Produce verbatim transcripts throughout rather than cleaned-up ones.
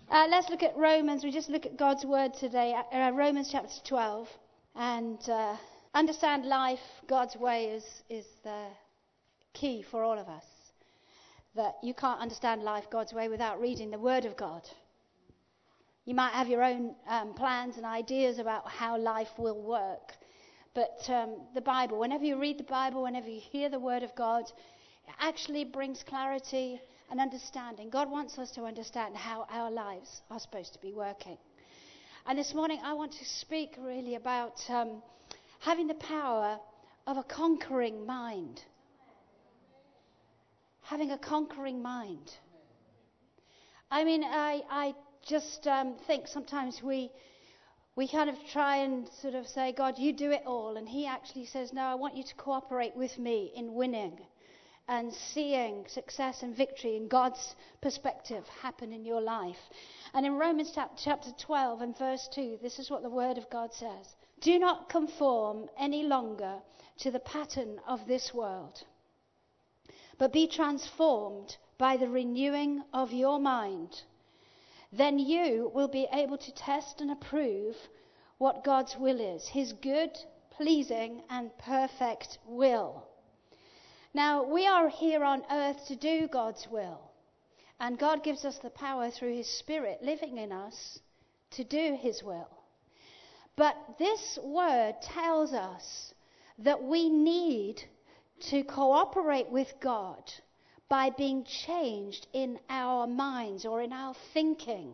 Uh, let's look at Romans. We just look at God's word today, uh, Romans chapter twelve. And uh, understand life God's way is, is the key for all of us. That you can't understand life God's way without reading the word of God. You might have your own um, plans and ideas about how life will work. But um, the Bible, whenever you read the Bible, whenever you hear the word of God, it actually brings clarity and understanding. God wants us to understand how our lives are supposed to be working. And this morning I want to speak really about um, having the power of a conquering mind. Having a conquering mind. I mean, I, I just um, think sometimes we we kind of try and sort of say, God, you do it all. And he actually says, no, I want you to cooperate with me in winning and seeing success and victory in God's perspective happen in your life. And in Romans chapter twelve and verse two, this is what the word of God says. Do not conform any longer to the pattern of this world, but be transformed by the renewing of your mind. Then you will be able to test and approve what God's will is, his good, pleasing, and perfect will. Now, we are here on earth to do God's will. And God gives us the power through his Spirit living in us to do his will. But this word tells us that we need to cooperate with God by being changed in our minds or in our thinking.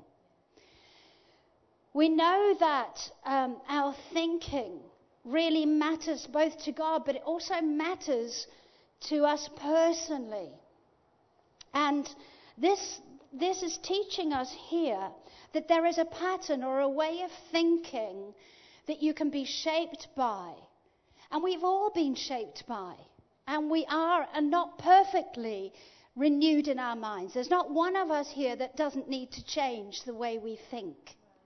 We know that um, our thinking really matters both to God, but it also matters to us personally. And this, this is teaching us here that there is a pattern or a way of thinking that you can be shaped by. And we've all been shaped by. And we are and not perfectly renewed in our minds. There's not one of us here that doesn't need to change the way we think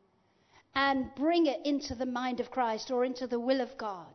and bring it into the mind of Christ or into the will of God.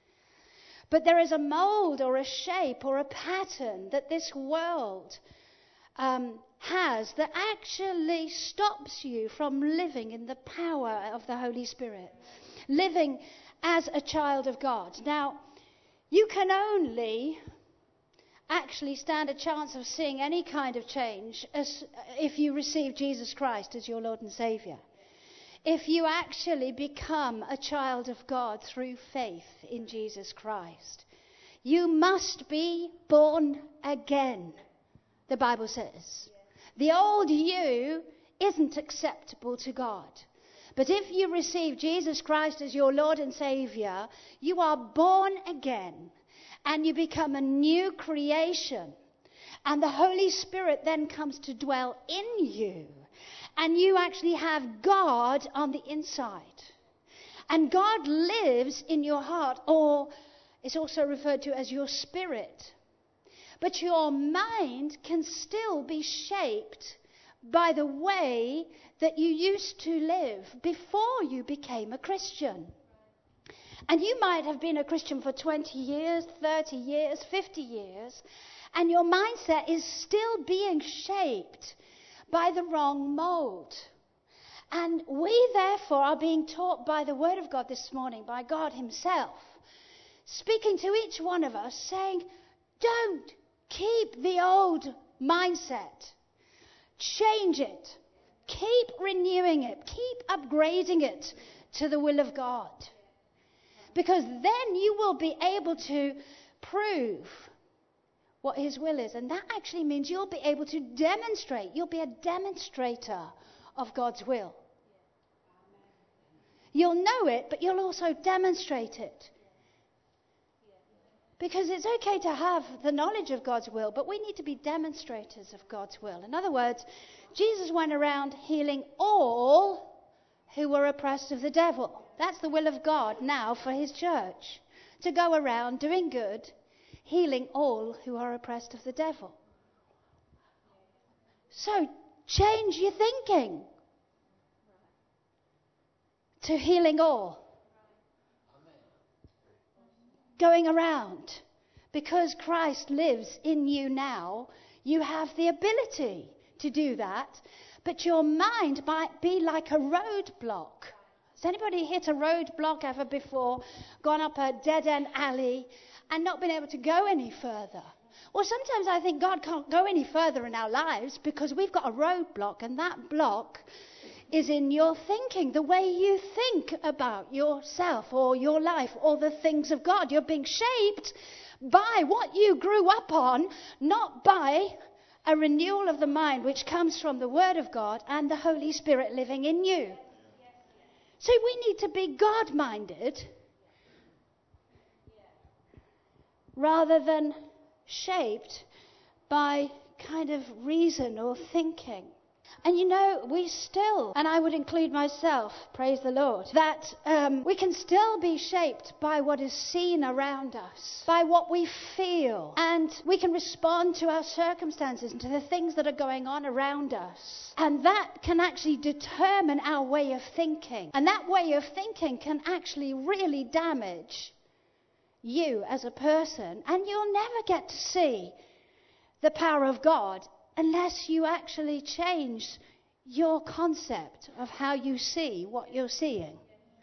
But there is a mold or a shape or a pattern that this world um, has that actually stops you from living in the power of the Holy Spirit, living as a child of God. Now, you can only actually stand a chance of seeing any kind of change as if you receive Jesus Christ as your Lord and Saviour. If you actually become a child of God through faith in Jesus Christ. You must be born again, the Bible says. The old you isn't acceptable to God. But if you receive Jesus Christ as your Lord and Saviour, you are born again and you become a new creation. And the Holy Spirit then comes to dwell in you. And you actually have God on the inside. And God lives in your heart, or it's also referred to as your spirit. But your mind can still be shaped by the way that you used to live before you became a Christian. And you might have been a Christian for twenty years, thirty years, fifty years, and your mindset is still being shaped by the wrong mold. And we therefore are being taught by the Word of God this morning, by God himself, speaking to each one of us, saying, don't keep the old mindset. Change it. Keep renewing it. Keep upgrading it to the will of God. Because then you will be able to prove what his will is. And that actually means you'll be able to demonstrate. You'll be a demonstrator of God's will. You'll know it, but you'll also demonstrate it. Because it's okay to have the knowledge of God's will, but we need to be demonstrators of God's will. In other words, Jesus went around healing all who were oppressed of the devil. That's the will of God now for his church. To go around doing good, healing all who are oppressed of the devil. So, change your thinking to healing all. Going around. Because Christ lives in you now, you have the ability to do that. But your mind might be like a roadblock. Has anybody hit a roadblock ever before, gone up a dead-end alley and not been able to go any further? Well, sometimes I think God can't go any further in our lives because we've got a roadblock, and that block is in your thinking, the way you think about yourself or your life or the things of God. You're being shaped by what you grew up on, not by a renewal of the mind which comes from the Word of God and the Holy Spirit living in you. So we need to be God-minded rather than shaped by kind of reason or thinking. And you know, we still, and I would include myself, praise the Lord, that um, we can still be shaped by what is seen around us, by what we feel, and we can respond to our circumstances and to the things that are going on around us. And that can actually determine our way of thinking. And that way of thinking can actually really damage you as a person, and you'll never get to see the power of God unless you actually change your concept of how you see what you're seeing.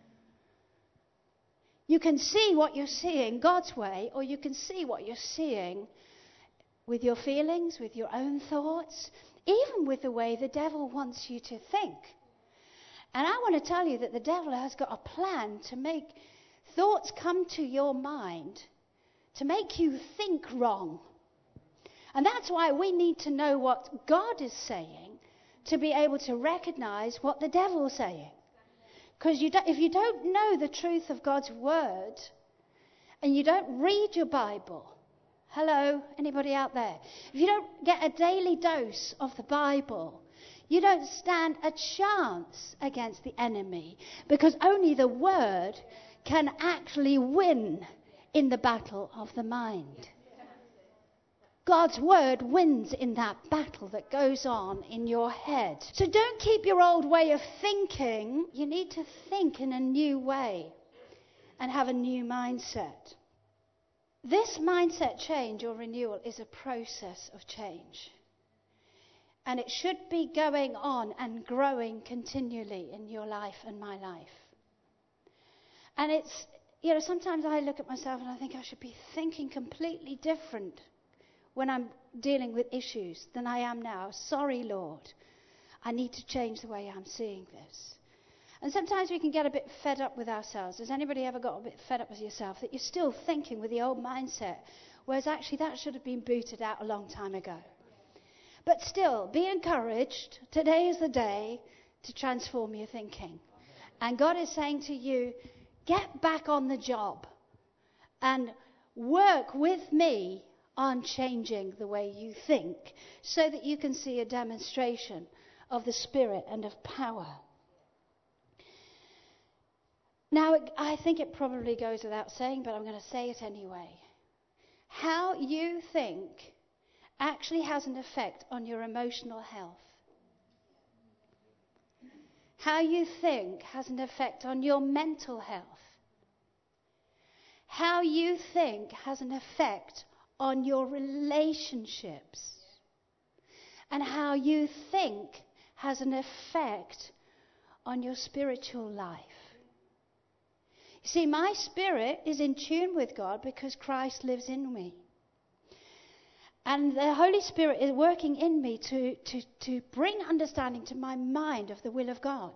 You can see what you're seeing God's way, or you can see what you're seeing with your feelings, with your own thoughts, even with the way the devil wants you to think. And I want to tell you that the devil has got a plan to make thoughts come to your mind to make you think wrong. And that's why we need to know what God is saying to be able to recognize what the devil is saying. Because you if you don't know the truth of God's word and you don't read your Bible, hello, anybody out there? If you don't get a daily dose of the Bible, you don't stand a chance against the enemy, because only the word can actually win in the battle of the mind. God's word wins in that battle that goes on in your head. So don't keep your old way of thinking. You need to think in a new way and have a new mindset. This mindset change or renewal is a process of change. And it should be going on and growing continually in your life and my life. And it's, you know, sometimes I look at myself and I think I should be thinking completely different when I'm dealing with issues than I am now. Sorry, Lord. I need to change the way I'm seeing this. And sometimes we can get a bit fed up with ourselves. Has anybody ever got a bit fed up with yourself that you're still thinking with the old mindset, whereas actually that should have been booted out a long time ago? But still, be encouraged. Today is the day to transform your thinking. And God is saying to you, get back on the job and work with me on changing the way you think so that you can see a demonstration of the Spirit and of power. Now, I think it probably goes without saying, but I'm going to say it anyway. How you think actually has an effect on your emotional health. How you think has an effect on your mental health. How you think has an effect on your relationships. And how you think has an effect on your spiritual life. You see, my spirit is in tune with God because Christ lives in me. And the Holy Spirit is working in me to, to, to bring understanding to my mind of the will of God.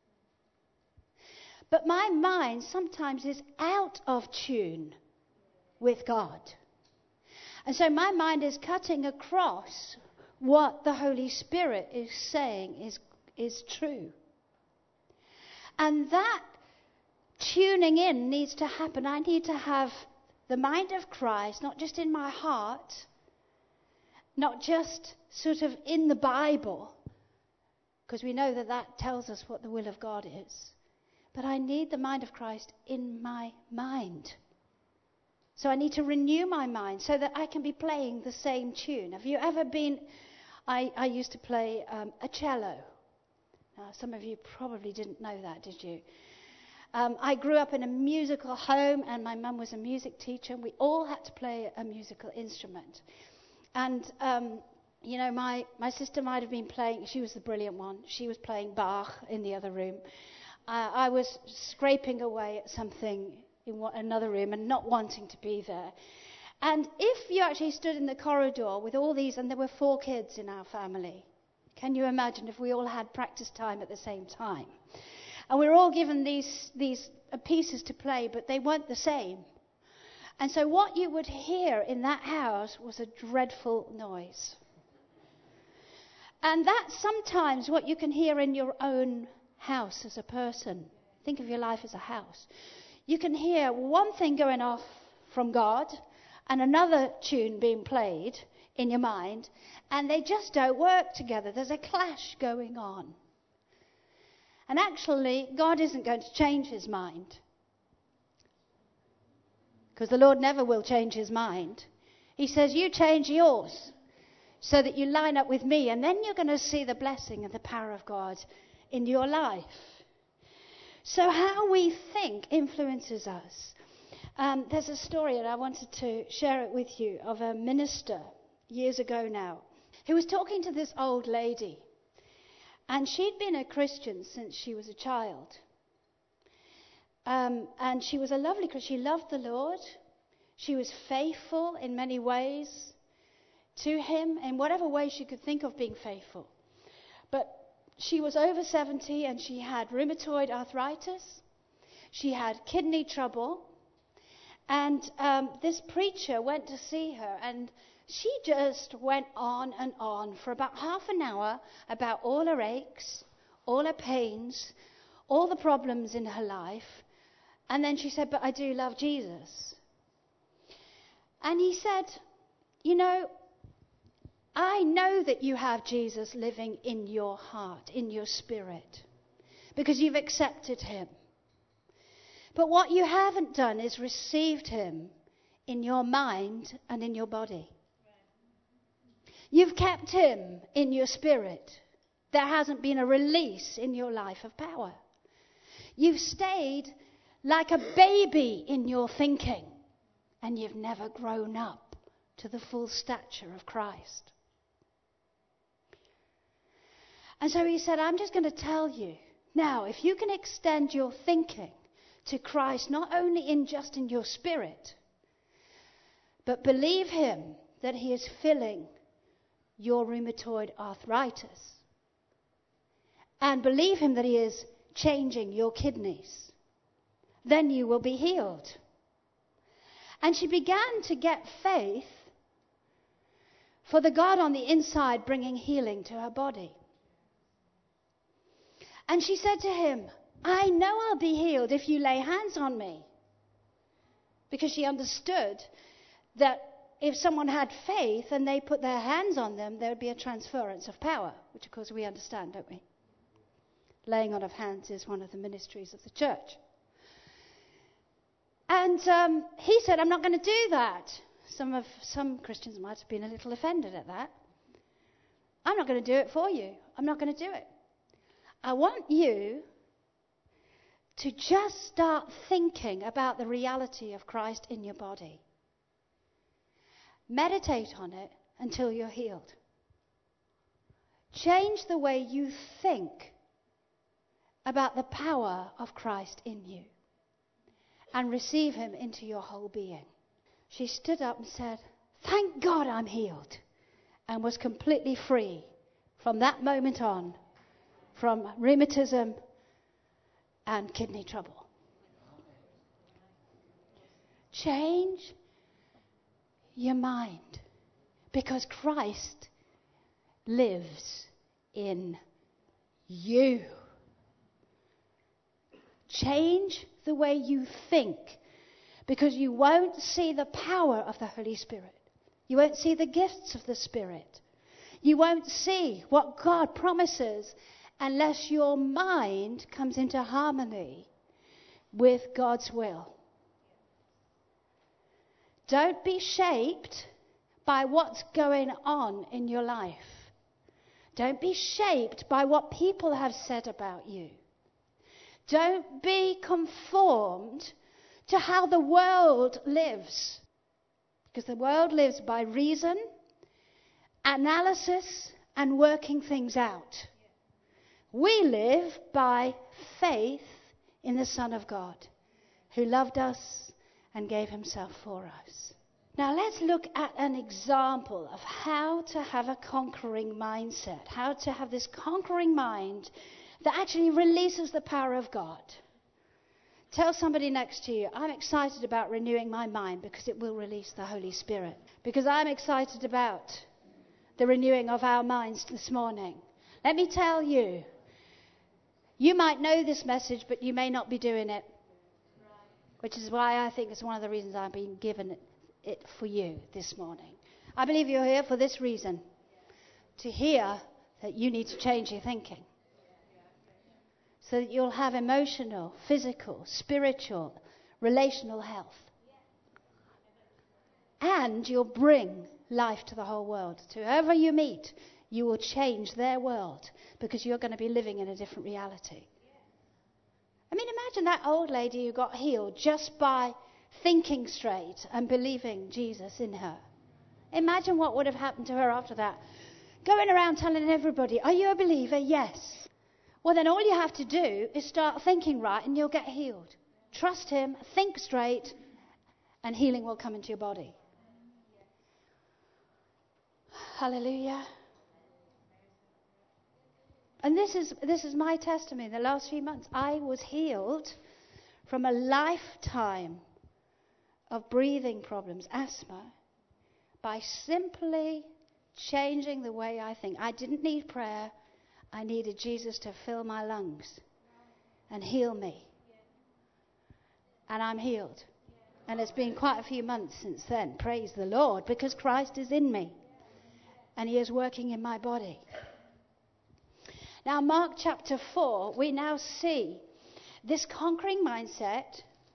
But my mind sometimes is out of tune with God. And so my mind is cutting across what the Holy Spirit is saying is, is true. And that tuning in needs to happen. I need to have the mind of Christ, not just in my heart, not just sort of in the Bible, because we know that that tells us what the will of God is. But I need the mind of Christ in my mind. So I need to renew my mind so that I can be playing the same tune. Have you ever been... I, I used to play um, a cello. Now, some of you probably didn't know that, did you? Um, I grew up in a musical home, and my mum was a music teacher, and we all had to play a musical instrument. And um, you know, my, my sister might have been playing, she was the brilliant one, she was playing Bach in the other room. Uh, I was scraping away at something in one, another room and not wanting to be there. And if you actually stood in the corridor with all these, and there were four kids in our family, can you imagine if we all had practice time at the same time? And we were all given these, these uh, pieces to play, but they weren't the same. And so what you would hear in that house was a dreadful noise. And that's sometimes what you can hear in your own house as a person. Think of your life as a house. You can hear one thing going off from God and another tune being played in your mind, and they just don't work together. There's a clash going on. And actually, God isn't going to change his mind, because the Lord never will change his mind. He says, you change yours so that you line up with me, and then you're going to see the blessing and the power of God in your life. So how we think influences us. Um, there's a story, and I wanted to share it with you, of a minister years ago now, who was talking to this old lady. And she'd been a Christian since she was a child. Um, and she was a lovely Christian. She loved the Lord. She was faithful in many ways to him, in whatever way she could think of being faithful. But she was over seventy, and she had rheumatoid arthritis. She had kidney trouble. And um, this preacher went to see her, and she just went on and on for about half an hour about all her aches, all her pains, all the problems in her life. And then she said, but I do love Jesus. And he said, you know, I know that you have Jesus living in your heart, in your spirit, because you've accepted him. But what you haven't done is received him in your mind and in your body. You've kept him in your spirit. There hasn't been a release in your life of power. You've stayed like a baby in your thinking, and you've never grown up to the full stature of Christ. And so he said, I'm just going to tell you, now, if you can extend your thinking to Christ, not only in just in your spirit, but believe him that he is filling your rheumatoid arthritis, and believe him that he is changing your kidneys, then you will be healed. And she began to get faith for the God on the inside bringing healing to her body. And she said to him, I know I'll be healed if you lay hands on me. Because she understood that if someone had faith and they put their hands on them, there would be a transference of power, which of course we understand, don't we? Laying on of hands is one of the ministries of the church. And um, he said, I'm not going to do that. Some of some Christians might have been a little offended at that. I'm not going to do it for you. I'm not going to do it. I want you to just start thinking about the reality of Christ in your body. Meditate on it until you're healed. Change the way you think about the power of Christ in you, and receive him into your whole being. She stood up and said, thank God I'm healed, and was completely free from that moment on from rheumatism and kidney trouble. Change your mind, because Christ lives in you. Change the way you think, because you won't see the power of the Holy Spirit. You won't see the gifts of the Spirit. You won't see what God promises unless your mind comes into harmony with God's will. Don't be shaped by what's going on in your life. Don't be shaped by what people have said about you. Don't be conformed to how the world lives. Because the world lives by reason analysis and working things out. We live by faith in the Son of God, who loved us and gave himself for us. Now let's look at an example of how to have a conquering mindset, how to have this conquering mind that actually releases the power of God. Tell somebody next to you, I'm excited about renewing my mind because it will release the Holy Spirit. Because I'm excited about the renewing of our minds this morning. Let me tell you, you might know this message, but you may not be doing it. Which is why I think it's one of the reasons I've been given it, it for you this morning. I believe you're here for this reason. To hear that you need to change your thinking. So that you'll have emotional, physical, spiritual, relational health. And you'll bring life to the whole world. To whoever you meet, you will change their world because you're going to be living in a different reality. I mean, imagine that old lady who got healed just by thinking straight and believing Jesus in her. Imagine what would have happened to her after that. Going around telling everybody, are you a believer? Yes. Well, then all you have to do is start thinking right and you'll get healed. Trust him, think straight, and healing will come into your body. Hallelujah. And this is this is my testimony. The last few months, I was healed from a lifetime of breathing problems, asthma, by simply changing the way I think. I didn't need prayer. I needed Jesus to fill my lungs and heal me. And I'm healed. And it's been quite a few months since then. Praise the Lord, because Christ is in me. And he is working in my body. Now, Mark chapter four, we now see this conquering mindset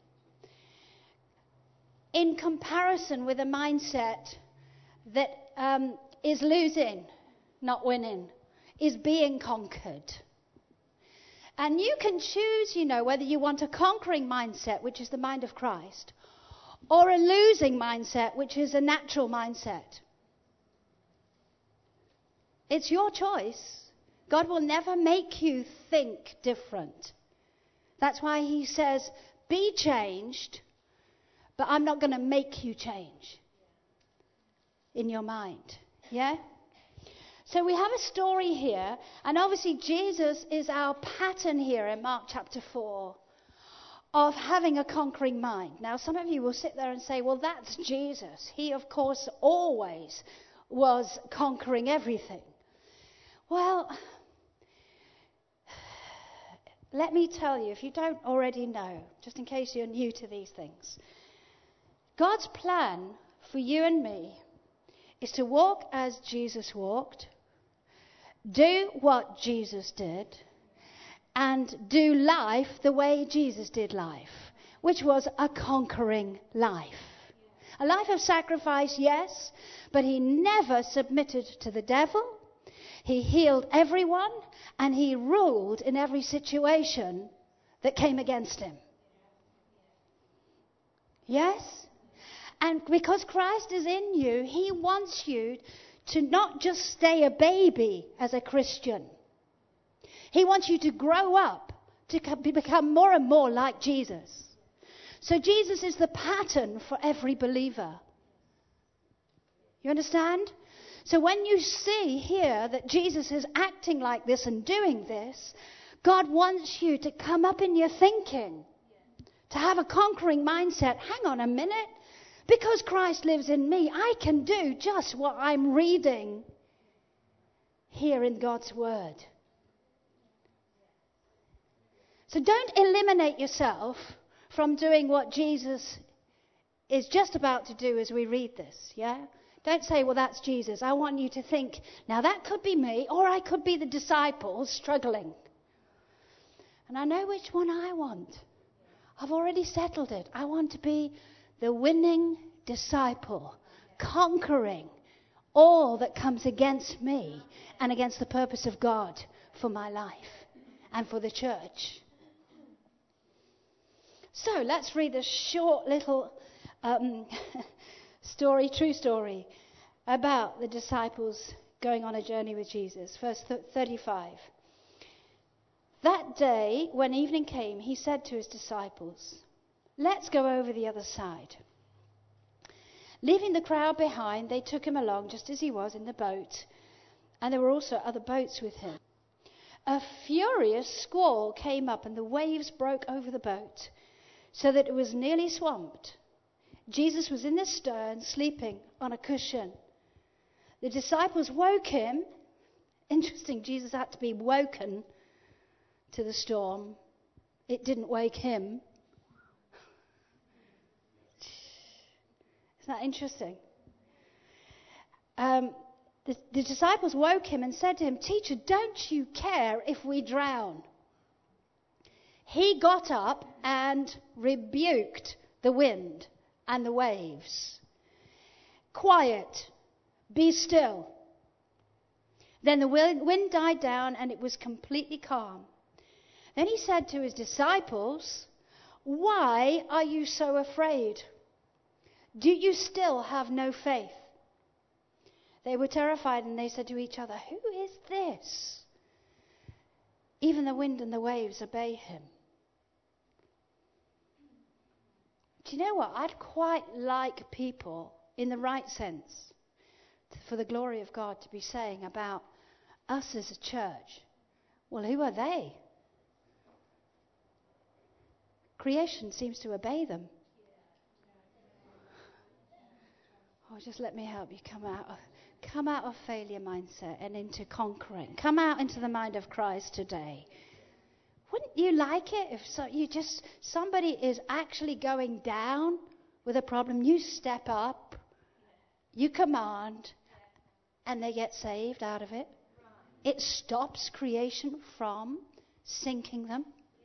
in comparison with a mindset that um, is losing, not winning, is being conquered. And you can choose, you know, whether you want a conquering mindset, which is the mind of Christ, or a losing mindset, which is a natural mindset. It's your choice. God will never make you think different. That's why he says, be changed, but I'm not going to make you change in your mind. Yeah? So we have a story here, and obviously Jesus is our pattern here in Mark chapter four of having a conquering mind. Now some of you will sit there and say, well, that's Jesus. He, of course, always was conquering everything. Well, let me tell you, if you don't already know, just in case you're new to these things, God's plan for you and me is to walk as Jesus walked, do what Jesus did, and do life the way Jesus did life, which was a conquering life. A life of sacrifice, yes, but he never submitted to the devil. He healed everyone, and he ruled in every situation that came against him. Yes? And because Christ is in you, he wants you to not just stay a baby as a Christian. He wants you to grow up, to become more and more like Jesus. So Jesus is the pattern for every believer. You understand? So when you see here that Jesus is acting like this and doing this, God wants you to come up in your thinking, to have a conquering mindset. Hang on a minute. Because Christ lives in me, I can do just what I'm reading here in God's Word. So don't eliminate yourself from doing what Jesus is just about to do as we read this, yeah? Don't say, well, that's Jesus. I want you to think, now that could be me, or I could be the disciples struggling. And I know which one I want. I've already settled it. I want to be the winning disciple, conquering all that comes against me and against the purpose of God for my life and for the church. So let's read a short little um, story, true story, about the disciples going on a journey with Jesus. Verse thirty-five. That day, when evening came, he said to his disciples, "Let's go over the other side." Leaving the crowd behind, they took him along just as he was in the boat, and there were also other boats with him. A furious squall came up, and the waves broke over the boat, so that it was nearly swamped. Jesus was in the stern, sleeping on a cushion. The disciples woke him. Interesting, Jesus had to be woken to the storm. It didn't wake him. Isn't that interesting? Um, the, the disciples woke him and said to him, "Teacher, don't you care if we drown?" He got up and rebuked the wind and the waves. "Quiet, be still." Then the wind died down and it was completely calm. Then he said to his disciples, "Why are you so afraid? Do you still have no faith?" They were terrified and they said to each other, "Who is this? Even the wind and the waves obey him." Do you know what? I'd quite like people, in the right sense, for the glory of God, to be saying about us as a church, well, who are they? Creation seems to obey them. Oh, just let me help you come out of, come out of failure mindset and into conquering. Come out into the mind of Christ today. Wouldn't you like it if so, you just somebody is actually going down with a problem? You step up, you command, and they get saved out of it. It stops creation from sinking them.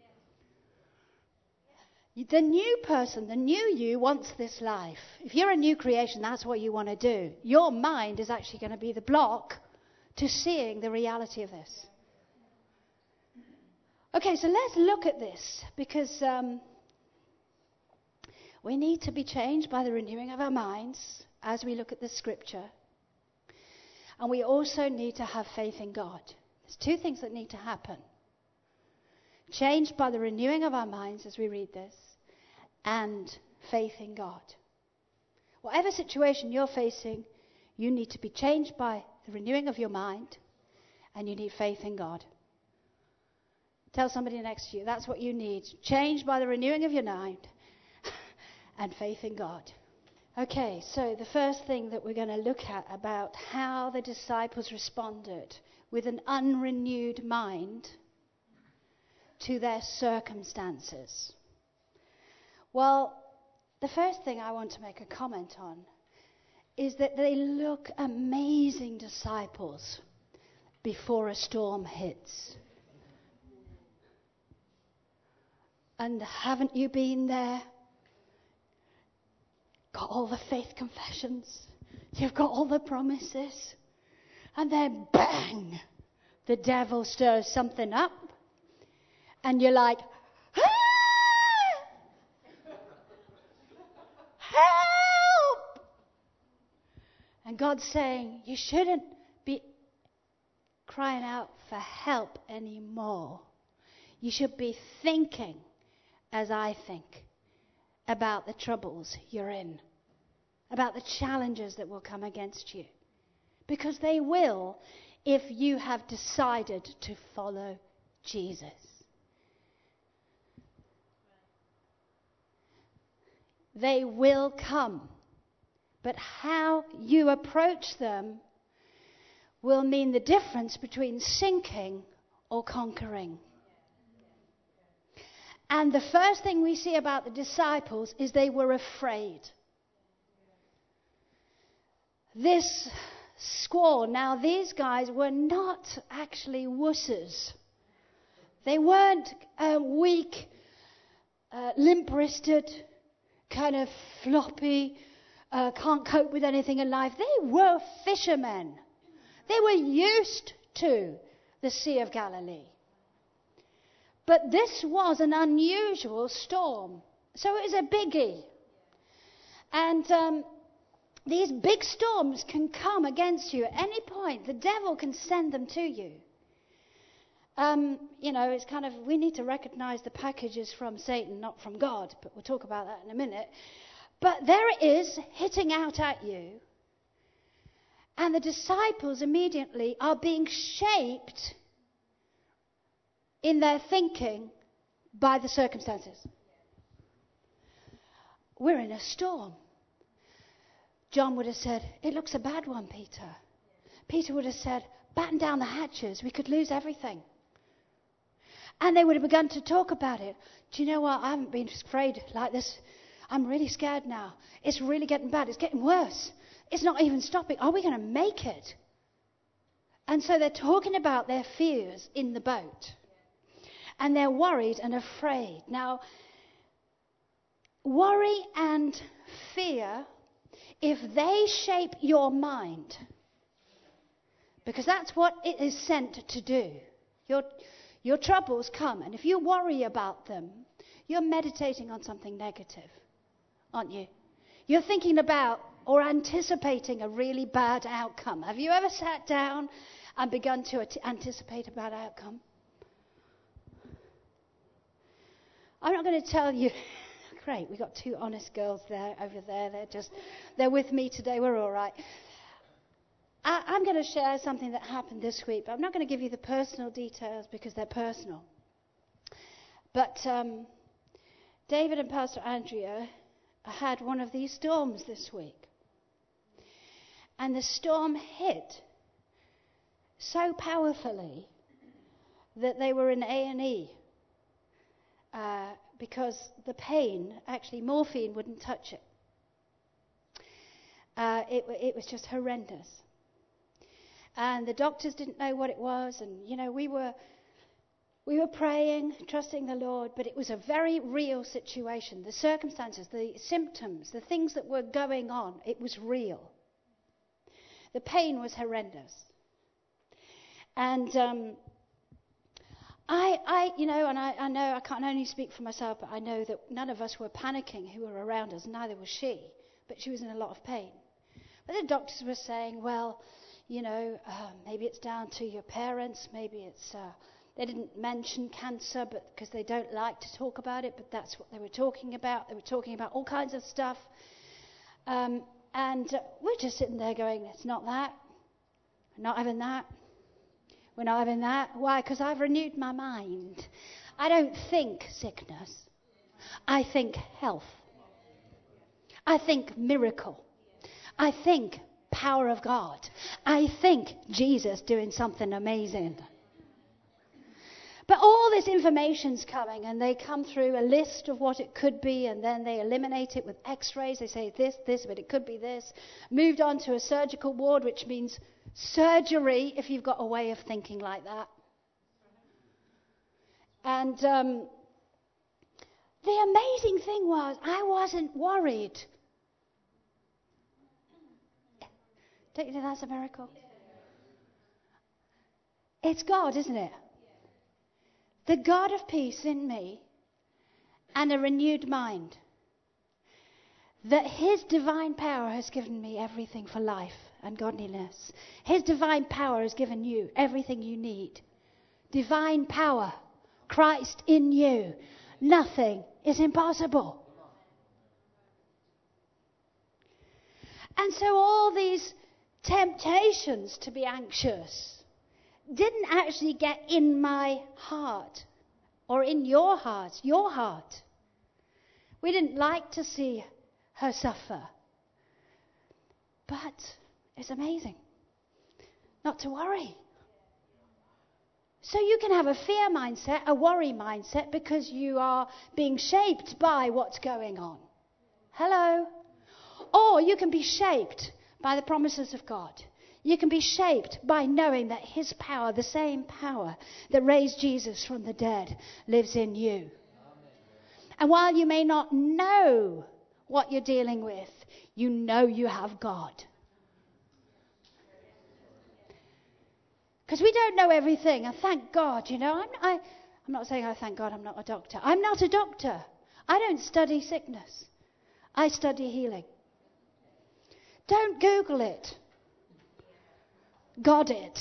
The new person, the new you wants this life. If you're a new creation, that's what you want to do. Your mind is actually going to be the block to seeing the reality of this. Okay, so let's look at this, because um, we need to be changed by the renewing of our minds as we look at the scripture. And we also need to have faith in God. There's two things that need to happen. Changed by the renewing of our minds as we read this, and faith in God. Whatever situation you're facing, you need to be changed by the renewing of your mind, and you need faith in God. Tell somebody next to you, that's what you need. Changed by the renewing of your mind and faith in God. Okay, so the first thing that we're going to look at about how the disciples responded with an unrenewed mind to their circumstances. Well, the first thing I want to make a comment on is that they look amazing disciples before a storm hits. And haven't you been there? Got all the faith confessions. You've got all the promises. And then bang! The devil stirs something up. And you're like, ah! Help! And God's saying, you shouldn't be crying out for help anymore. You should be thinking, as I think, about the troubles you're in, about the challenges that will come against you. Because they will, if you have decided to follow Jesus. They will come. But how you approach them will mean the difference between sinking or conquering. And the first thing we see about the disciples is they were afraid. This squall, now these guys were not actually wusses. They weren't uh, weak, uh, limp-wristed, kind of floppy, uh, can't cope with anything in life. They were fishermen. They were used to the Sea of Galilee. But this was an unusual storm. So it was a biggie. And um, these big storms can come against you at any point. The devil can send them to you. Um, you know, it's kind of, we need to recognize the package is from Satan, not from God. But we'll talk about that in a minute. But there it is, hitting out at you. And the disciples immediately are being shaped in their thinking by the circumstances. We're in a storm. John would have said, it looks a bad one, Peter. Peter would have said, batten down the hatches. We could lose everything. And they would have begun to talk about it. Do you know what? I haven't been afraid like this. I'm really scared now. It's really getting bad. It's getting worse. It's not even stopping. Are we going to make it? And so they're talking about their fears in the boat. And they're worried and afraid. Now, worry and fear, if they shape your mind, because that's what it is sent to do. Your, your troubles come, and if you worry about them, you're meditating on something negative, aren't you? You're thinking about or anticipating a really bad outcome. Have you ever sat down and begun to anticipate a bad outcome? I'm not going to tell you. Great, we've got two honest girls there, over there. They're just, they're with me today. We're all right. I, I'm going to share something that happened this week, but I'm not going to give you the personal details because they're personal. But um, David and Pastor Andrea had one of these storms this week. And the storm hit so powerfully that they were in A and E. Uh, because the pain, actually morphine wouldn't touch it. Uh, it. It was just horrendous. And the doctors didn't know what it was. And, you know, we were, we were praying, trusting the Lord, but it was a very real situation. The circumstances, the symptoms, the things that were going on, it was real. The pain was horrendous. And um, I, I, you know, and I, I know I can't only speak for myself, but I know that none of us were panicking who were around us, neither was she, but she was in a lot of pain. But the doctors were saying, well, you know, uh, maybe it's down to your parents, maybe it's, uh, they didn't mention cancer but because they don't like to talk about it, but that's what they were talking about. They were talking about all kinds of stuff. Um, and uh, we're just sitting there going, it's not that, we're not having that. We're not having that. Why? Because I've renewed my mind. I don't think sickness. I think health. I think miracle. I think power of God. I think Jesus doing something amazing. But all this information's coming, and they come through a list of what it could be, and then they eliminate it with x-rays. They say this, this, but it could be this. Moved on to a surgical ward, which means surgery, if you've got a way of thinking like that. And um, the amazing thing was, I wasn't worried. Don't you think that's a miracle? It's God, isn't it? The God of peace in me and a renewed mind. That His divine power has given me everything for life and godliness. His divine power has given you everything you need. Divine power. Christ in you. Nothing is impossible. And so all these temptations to be anxious didn't actually get in my heart or in your heart, your heart. We didn't like to see her suffer. But it's amazing not to worry. So you can have a fear mindset, a worry mindset, because you are being shaped by what's going on. Hello? Or you can be shaped by the promises of God. You can be shaped by knowing that His power, the same power that raised Jesus from the dead, lives in you. Amen. And while you may not know what you're dealing with, you know you have God. Because we don't know everything, and thank God, you know. I'm, I, I'm not saying, oh, thank God I'm not a doctor. I'm not a doctor. I don't study sickness. I study healing. Don't Google it. Got it.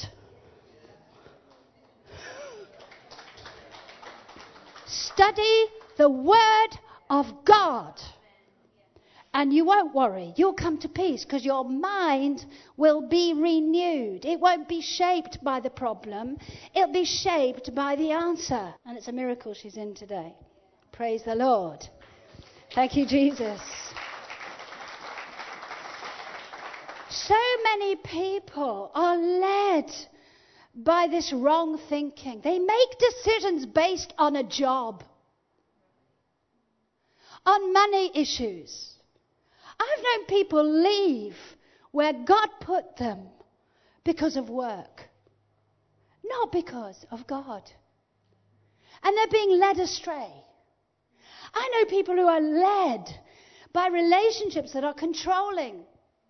Study the Word of God. And you won't worry. You'll come to peace because your mind will be renewed. It won't be shaped by the problem. It'll be shaped by the answer. And it's a miracle she's in today. Praise the Lord. Thank you, Jesus. So many people are led by this wrong thinking. They make decisions based on a job, on money issues. I've known people leave where God put them because of work, not because of God. And they're being led astray. I know people who are led by relationships that are controlling.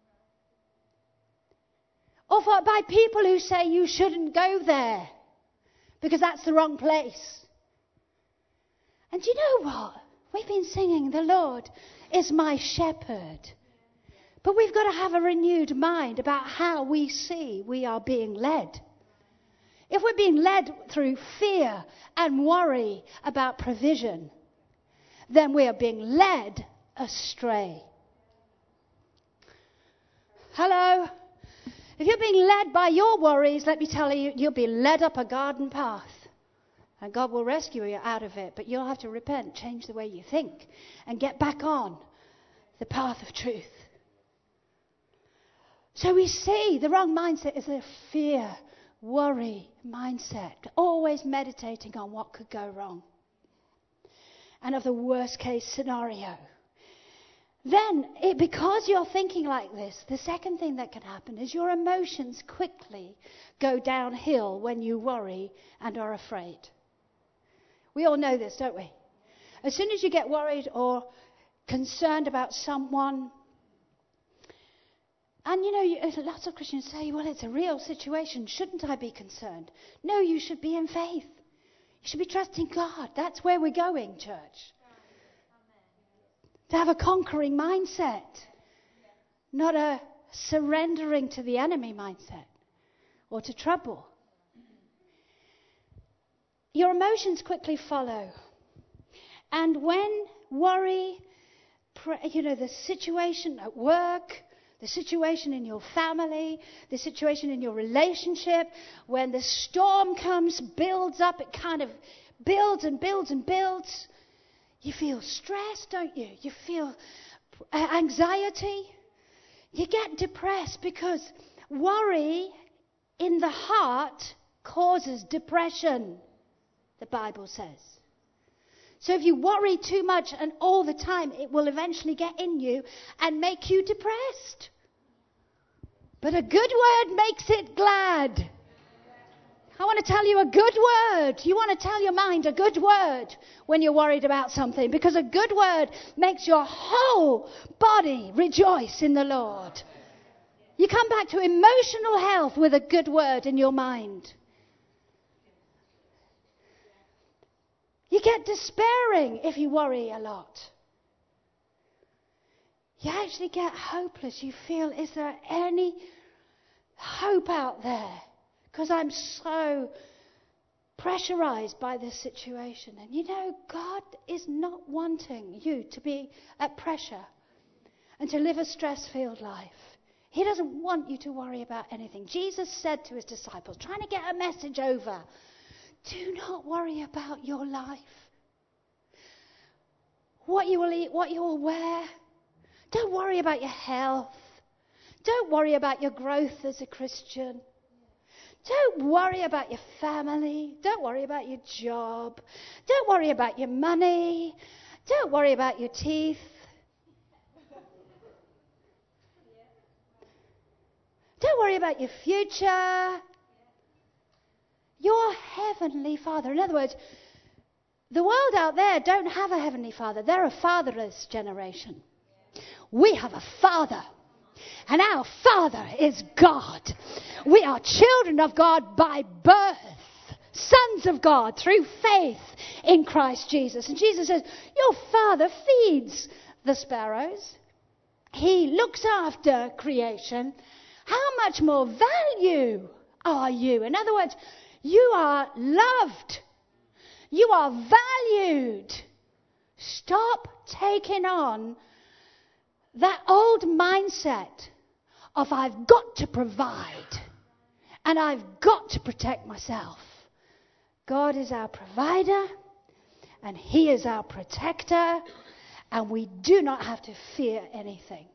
Or for, by people who say you shouldn't go there because that's the wrong place. And you know what? We've been singing, the Lord is my shepherd. But we've got to have a renewed mind about how we see we are being led. If we're being led through fear and worry about provision, then we are being led astray. Hello? If you're being led by your worries, let me tell you, you'll be led up a garden path. And God will rescue you out of it. But you'll have to repent, change the way you think, and get back on the path of truth. So we see the wrong mindset is a fear, worry mindset. Always meditating on what could go wrong. And of the worst case scenario. Then, it, because you're thinking like this, the second thing that can happen is your emotions quickly go downhill when you worry and are afraid. We all know this, don't we? As soon as you get worried or concerned about someone, and you know, you, lots of Christians say, well, it's a real situation. Shouldn't I be concerned? No, you should be in faith. You should be trusting God. That's where we're going, church. To have a conquering mindset, not a surrendering to the enemy mindset or to trouble. Your emotions quickly follow. And when worry, you know, the situation at work, the situation in your family, the situation in your relationship, when the storm comes, builds up, it kind of builds and builds and builds. You feel stress, don't you? You feel anxiety. You get depressed because worry in the heart causes depression, the Bible says. So if you worry too much and all the time, it will eventually get in you and make you depressed. But a good word makes it glad. I want to tell you a good word. You want to tell your mind a good word when you're worried about something, because a good word makes your whole body rejoice in the Lord. You come back to emotional health with a good word in your mind. You get despairing if you worry a lot. You actually get hopeless. You feel, is there any hope out there? Because I'm so pressurized by this situation. And you know, God is not wanting you to be at pressure and to live a stress-filled life. He doesn't want you to worry about anything. Jesus said to his disciples, trying to get a message over, do not worry about your life. What you will eat, what you will wear. Don't worry about your health. Don't worry about your growth as a Christian. Don't worry about your family. Don't worry about your job. Don't worry about your money. Don't worry about your teeth. Don't worry about your future. Your heavenly Father. In other words, the world out there don't have a heavenly Father. They're a fatherless generation. We have a Father. And our Father is God. We are children of God by birth. Sons of God through faith in Christ Jesus. And Jesus says, your Father feeds the sparrows he looks after creation, how much more value are you? In other words, you are loved. You are valued. Stop taking on that old mindset of I've got to provide and I've got to protect myself. God is our provider and he is our protector, and we do not have to fear anything.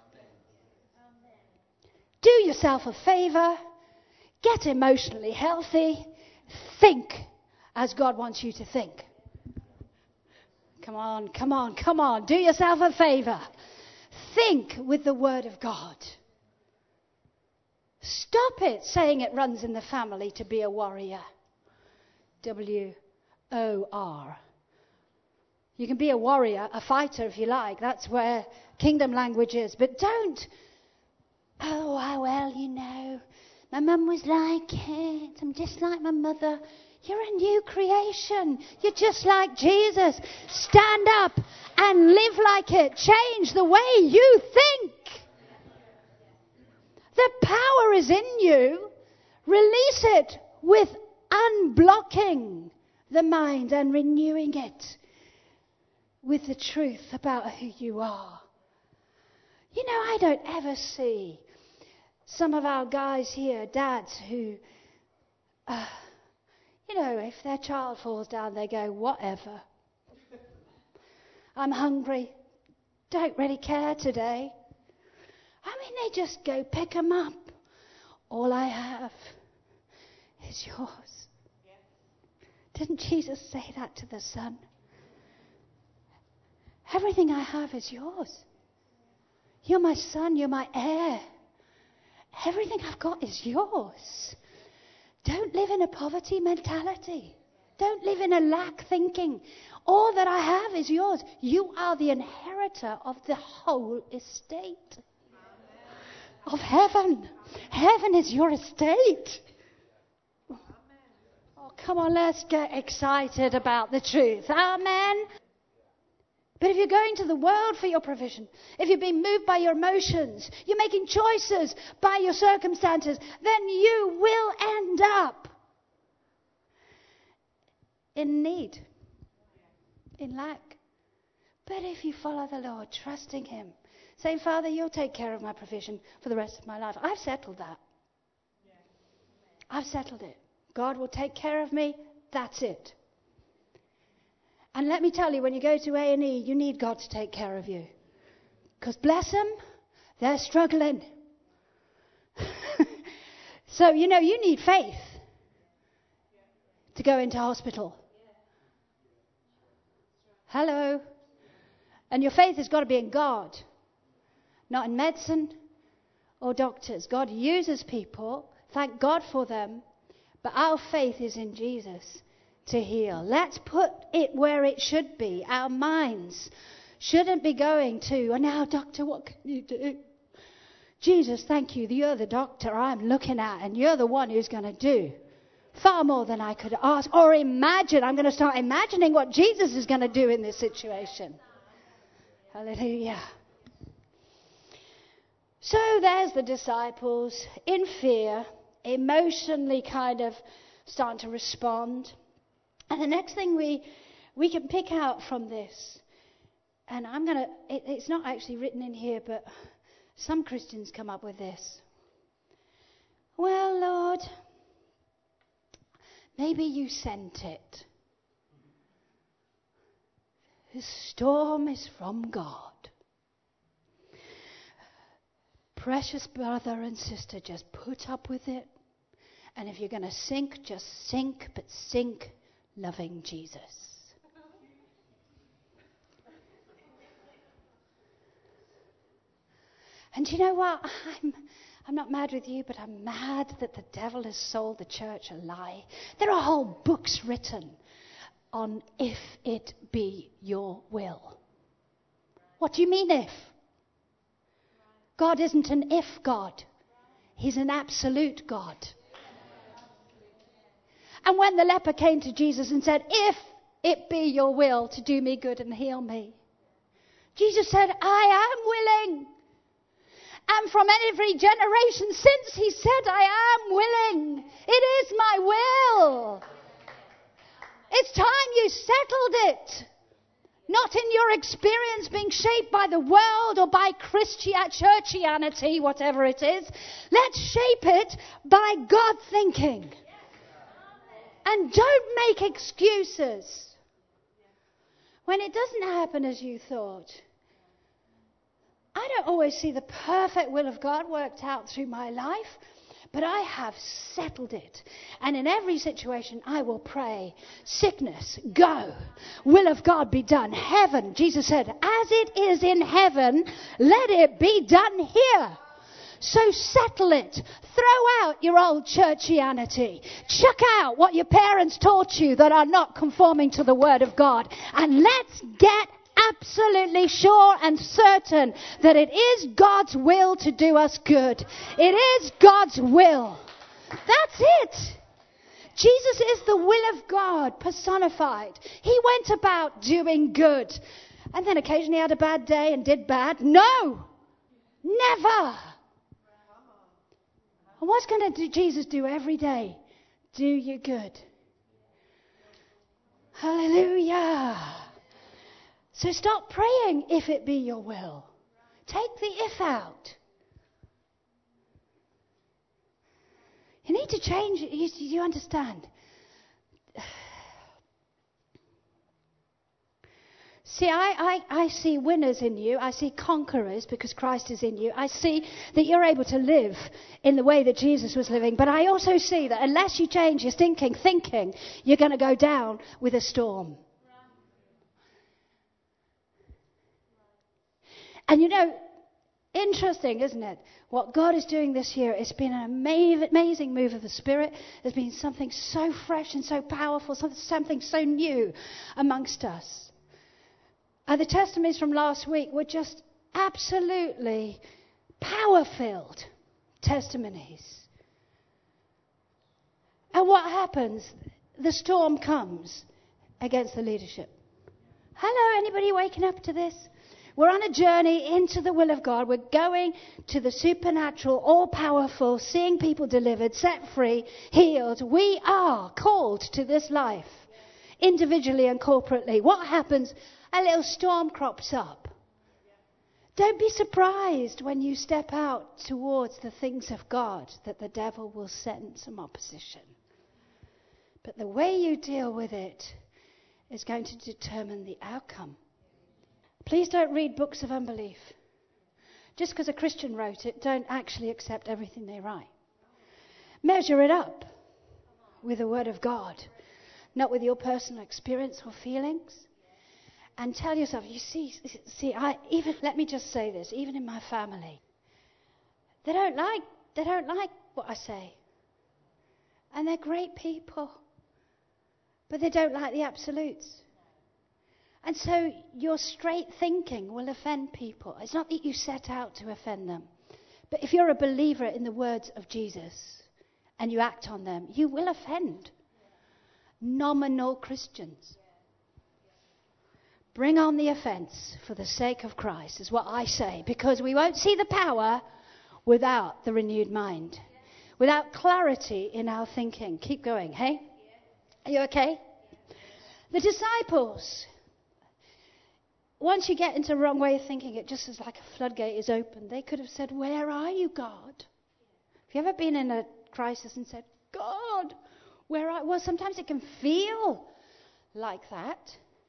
Do yourself a favor. Get emotionally healthy. Think as God wants you to think. Come on, come on, come on. Do yourself a favor. Think with the Word of God. Stop it saying it runs in the family to be a warrior. W O R. You can be a warrior, a fighter if you like. That's where kingdom language is. But don't, oh, ah, well, you know, my mum was like it. I'm just like my mother. You're a new creation. You're just like Jesus. Stand up and live like it. Change the way you think. The power is in you. Release it with unblocking the mind and renewing it with the truth about who you are. You know, I don't ever see some of our guys here, dads, who, uh, you know, if their child falls down, they go, whatever. I'm hungry. Don't really care today. I mean, they just go pick them up. All I have is yours. Didn't Jesus say that to the Son? Everything I have is yours. You're my son, you're my heir. Everything I've got is yours. Don't live in a poverty mentality. Don't live in a lack thinking. All that I have is yours. You are the inheritor of the whole estate of heaven. Heaven is your estate. Oh, come on, let's get excited about the truth. Amen. But if you're going to the world for your provision, if you're being moved by your emotions, you're making choices by your circumstances, then you will end up in need, in lack. But if you follow the Lord, trusting him, saying, Father, you'll take care of my provision for the rest of my life. I've settled that. I've settled it. God will take care of me. That's it. And let me tell you, when you go to A and E, you need God to take care of you. Because bless them, they're struggling. So, you know, you need faith to go into hospital. Hello. And your faith has got to be in God, not in medicine or doctors. God uses people. Thank God for them. But our faith is in Jesus to heal. Let's put it where it should be. Our minds shouldn't be going to, oh, now, doctor, what can you do? Jesus, thank you. You're the doctor I'm looking at, and you're the one who's going to do far more than I could ask or imagine. I'm going to start imagining what Jesus is going to do in this situation. Hallelujah. So there's the disciples in fear, emotionally kind of starting to respond. And the next thing we we can pick out from this, and I'm going to, it, it's not actually written in here, but some Christians come up with this. Well, Lord, maybe you sent it. The storm is from God. Precious brother and sister, just put up with it. And if you're going to sink, just sink, but sink loving Jesus. And you know what? I'm, I'm not mad with you, but I'm mad that the devil has sold the church a lie. There are whole books written on if it be your will. What do you mean if? God isn't an if God. He's an absolute God. And when the leper came to Jesus and said, if it be your will to do me good and heal me, Jesus said, I am willing. and from every generation since he said, I am willing. It is my will. It's time you settled it. Not in your experience being shaped by the world or by Christi- churchianity, whatever it is. Let's shape it by God thinking. And don't make excuses when it doesn't happen as you thought. I don't always see the perfect will of God worked out through my life, but I have settled it. And in every situation, I will pray, sickness, go. Will of God be done. Heaven, Jesus said, as it is in heaven, let it be done here. So settle it. Throw out your old churchianity. Chuck out what your parents taught you that are not conforming to the Word of God. And let's get absolutely sure and certain that it is God's will to do us good. It is God's will. That's it. Jesus is the will of God personified. He went about doing good. And then occasionally had a bad day and did bad. No. Never. And what's going to do Jesus do every day? Do you good. Hallelujah. So stop praying, if it be your will. Take the if out. You need to change. You, you understand? See, I, I, I see winners in you. I see conquerors because Christ is in you. I see that you're able to live in the way that Jesus was living. But I also see that unless you change your thinking, thinking, you're going to go down with a storm. And you know, interesting, isn't it? What God is doing this year, it's been an amazing move of the Spirit. There's been something so fresh and so powerful, something so new amongst us. And the testimonies from last week were just absolutely power-filled testimonies. And what happens? The storm comes against the leadership. Hello, anybody waking up to this? We're on a journey into the will of God. We're going to the supernatural, all-powerful, seeing people delivered, set free, healed. We are called to this life, individually and corporately. What happens? A little storm crops up. Don't be surprised when you step out towards the things of God that the devil will send some opposition. But the way you deal with it is going to determine the outcome. Please don't read books of unbelief. Just because a Christian wrote it, don't actually accept everything they write. Measure it up with the Word of God, not with your personal experience or feelings. And tell yourself, you see, see, I even let me just say this, even in my family, they don't like, they don't like what I say. And they're great people, but they don't like the absolutes. And so your straight thinking will offend people. It's not that you set out to offend them. But if you're a believer in the words of Jesus and you act on them, you will offend nominal Christians. Bring on the offense for the sake of Christ, is what I say. Because we won't see the power without the renewed mind. Without clarity in our thinking. Keep going, hey? Are you okay? The disciples... Once you get into the wrong way of thinking, it just is like a floodgate is open. They could have said, where are you, God? Have you ever been in a crisis and said, God, where are you? Well, sometimes it can feel like that.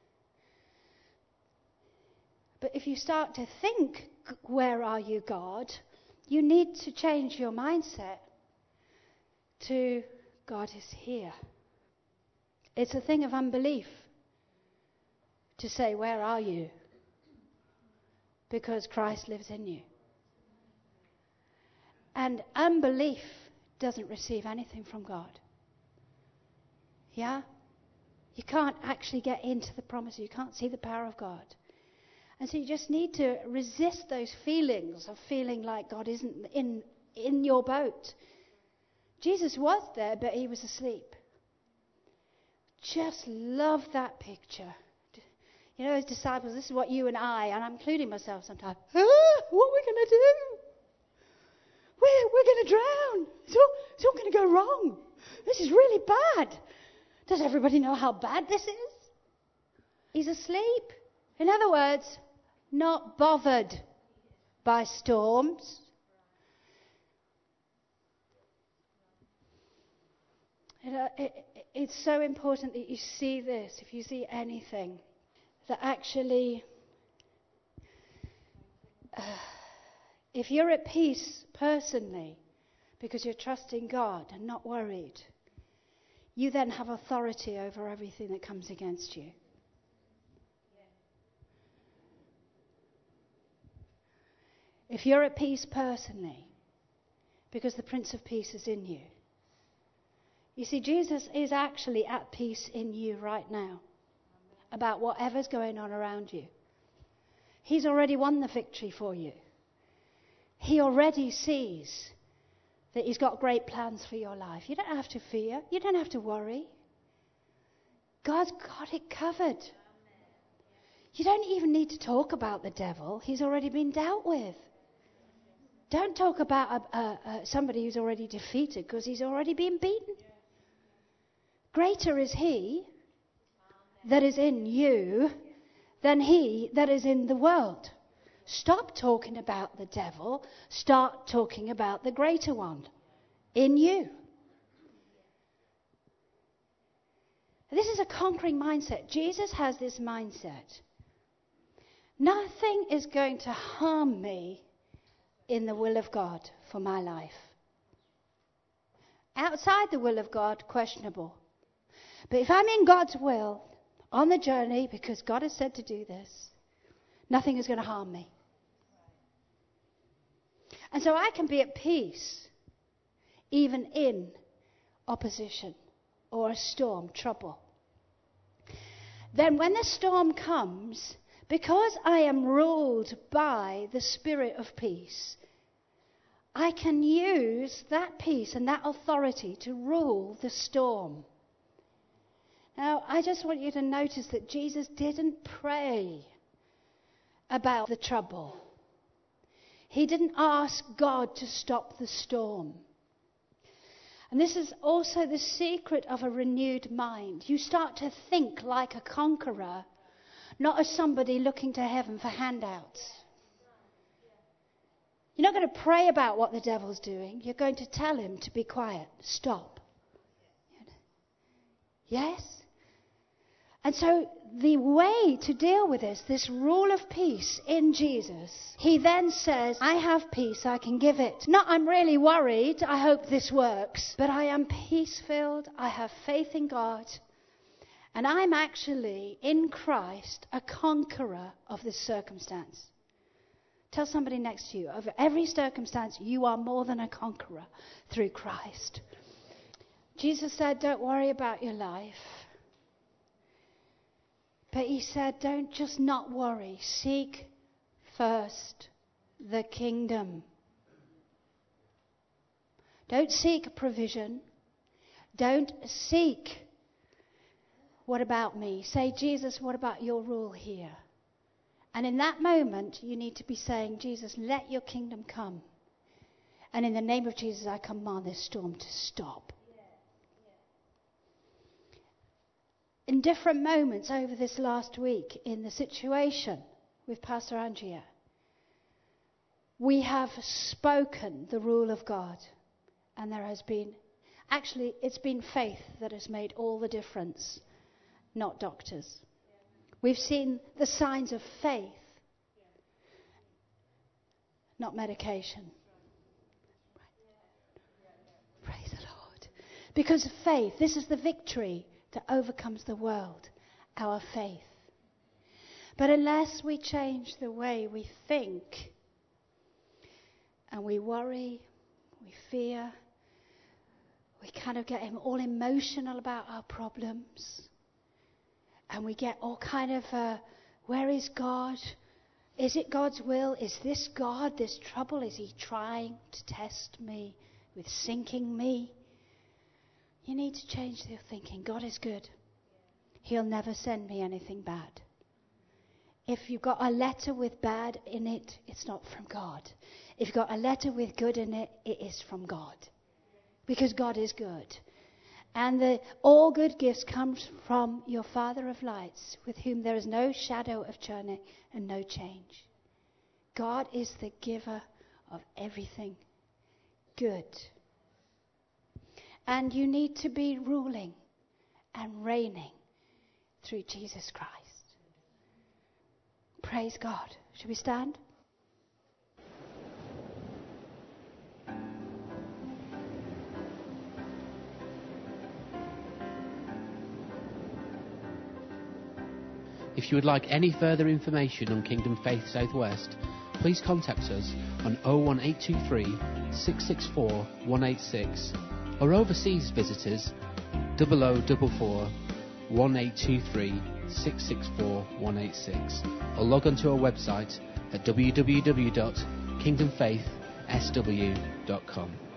But if you start to think, where are you, God? You need to change your mindset to, God is here. It's a thing of unbelief to say, where are you? Because Christ lives in you. And unbelief doesn't receive anything from God. Yeah? You can't actually get into the promise. You can't see the power of God. And so you just need to resist those feelings of feeling like God isn't in, in your boat. Jesus was there, but he was asleep. Just love that picture. You know, his disciples, this is what you and I, and I'm including myself sometimes, ah, what are we going to do? we're, we're going to drown. It's all, it's all going to go wrong. This is really bad. Does everybody know how bad this is? He's asleep. In other words, not bothered by storms. It, uh, it, it's so important that you see this, if you see anything, that actually, uh, if you're at peace personally, because you're trusting God and not worried, you then have authority over everything that comes against you. If you're at peace personally, because the Prince of Peace is in you. You see, Jesus is actually at peace in you right now about whatever's going on around you. He's already won the victory for you. He already sees that he's got great plans for your life. You don't have to fear. You don't have to worry. God's got it covered. You don't even need to talk about the devil. He's already been dealt with. Don't talk about uh, uh, somebody who's already defeated, because he's already been beaten. Greater is he that is in you than he that is in the world. Stop talking about the devil. Start talking about the greater one in you. This is a conquering mindset. Jesus has this mindset. Nothing is going to harm me in the will of God for my life. Outside the will of God, questionable. But if I'm in God's will, on the journey, because God has said to do this, nothing is going to harm me. And so I can be at peace, even in opposition or a storm, trouble. Then when the storm comes, because I am ruled by the Spirit of peace, I can use that peace and that authority to rule the storm. Now, I just want you to notice that Jesus didn't pray about the trouble. He didn't ask God to stop the storm. And this is also the secret of a renewed mind. You start to think like a conqueror, not as somebody looking to heaven for handouts. You're not going to pray about what the devil's doing. You're going to tell him to be quiet. Stop. Yes? And so the way to deal with this, this rule of peace in Jesus, he then says, I have peace, I can give it. Not I'm really worried, I hope this works, but I am peace-filled, I have faith in God, and I'm actually, in Christ, a conqueror of this circumstance. Tell somebody next to you, over every circumstance, you are more than a conqueror through Christ. Jesus said, don't worry about your life. But he said, don't just not worry. Seek first the kingdom. Don't seek provision. Don't seek, what about me? Say, Jesus, what about your rule here? And in that moment, you need to be saying, Jesus, let your kingdom come. And in the name of Jesus, I command this storm to stop. In different moments over this last week in the situation with Pastor Andrea, we have spoken the rule of God. And there has been, actually, it's been faith that has made all the difference, not doctors. We've seen the signs of faith, not medication. Praise the Lord. Because of faith, this is the victory that overcomes the world, our faith. But unless we change the way we think, and we worry, we fear, we kind of get all emotional about our problems, and we get all kind of, uh, where is God? Is it God's will? Is this God, this trouble? Is he trying to test me with sinking me? You need to change your thinking. God is good. He'll never send me anything bad. If you've got a letter with bad in it, it's not from God. If you've got a letter with good in it, it is from God. Because God is good. And the, all good gifts come from your Father of lights, with whom there is no shadow of turning and no change. God is the giver of everything good. And you need to be ruling and reigning through Jesus Christ. Praise God. Shall we stand? If you would like any further information on Kingdom Faith Southwest, please contact us on oh one eight two three, six six four, one eight six, or overseas visitors double oh double four, one eight two three, six six four, one eight six, or log on to our website at w w w dot kingdom faith s w dot com.